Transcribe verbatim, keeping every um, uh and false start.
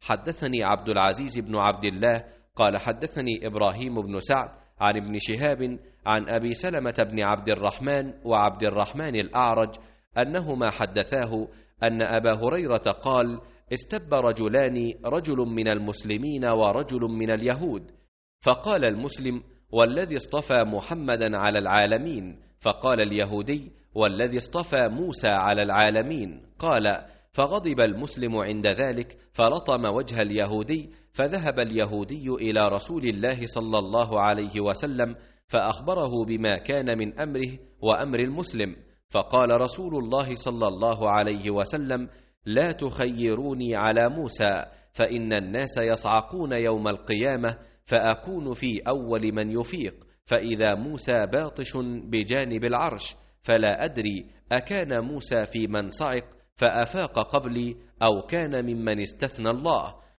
حدثني عبد العزيز بن عبد الله قال حدثني إبراهيم بن سعد عن ابن شهاب عن أبي سلمة بن عبد الرحمن وعبد الرحمن الأعرج أنهما حدثاه أن أبا هريرة قال: استب رجلان، رجل من المسلمين ورجل من اليهود، فقال المسلم: والذي اصطفى محمدا على العالمين. فقال اليهودي: والذي اصطفى موسى على العالمين. قال: فغضب المسلم عند ذلك فلطم وجه اليهودي، فذهب اليهودي إلى رسول الله صلى الله عليه وسلم فأخبره بما كان من أمره وأمر المسلم، فقال رسول الله صلى الله عليه وسلم: لا تخيروني على موسى، فإن الناس يصعقون يوم القيامة، فأكون في أول من يفيق، فإذا موسى باطش بجانب العرش، فلا أدري أكان موسى في من صعق فأفاق قبلي أو كان ممن استثنى الله.